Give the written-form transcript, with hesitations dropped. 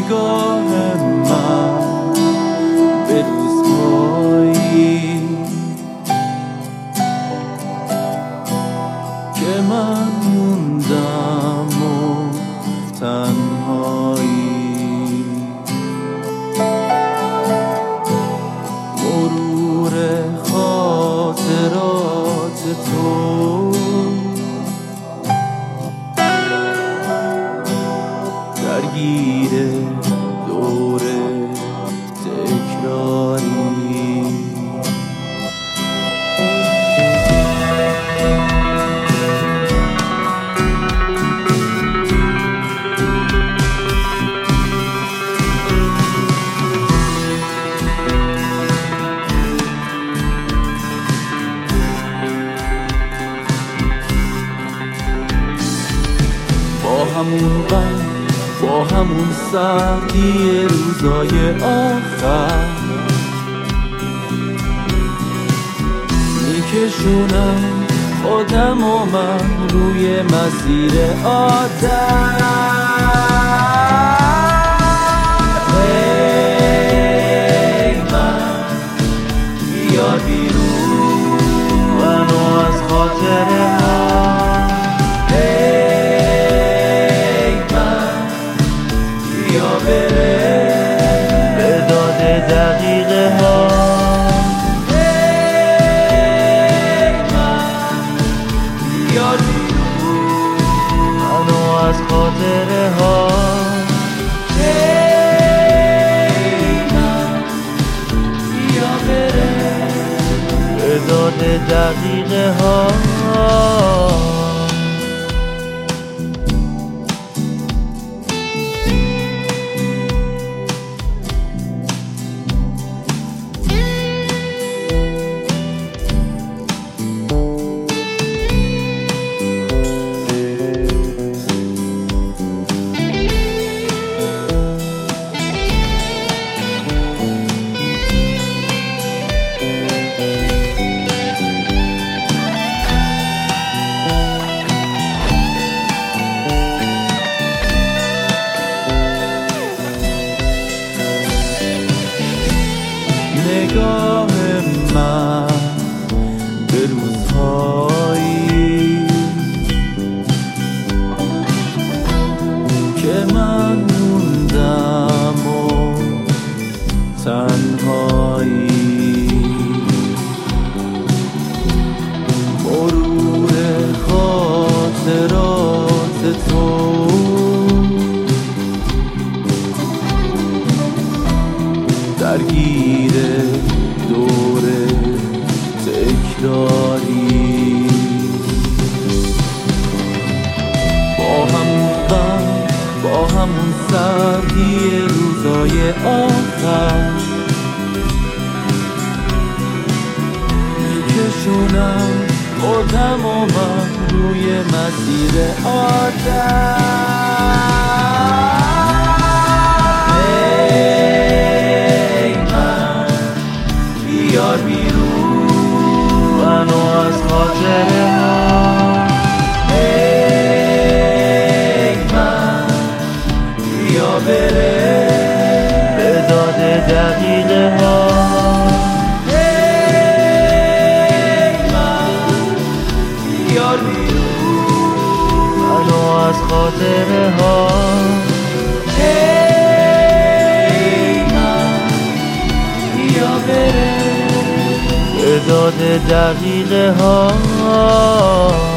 نگاه من به روزهایی که من موندم و تنهایی، مرور خاطرات تو درگیر دور تکراری. با همون غم، با همون سردی روزای آخر میکشونم خودم و من روی مسیر آتش. ای من بیا بیرون منو از خاطره ها، به داد دقیقه ها. ای من بیا بیرون منو از خاطره ها. ای من بیا بره به داد دقیقه ها. نگاه من به روزهایی که من موندم و تنهایی، مرور خاطرات تو درگیر دور تکراری. با همون غم، با همون سردی روزای آخر میکشونم خودم و من روی مسیر آتش. بیار بیرون منو از خاطره ها. ای من بیا بره به داد دقیقه ها. ای من بیار بیرون منو از خاطره ها. ای من بیا بره به داد دقیقه ها.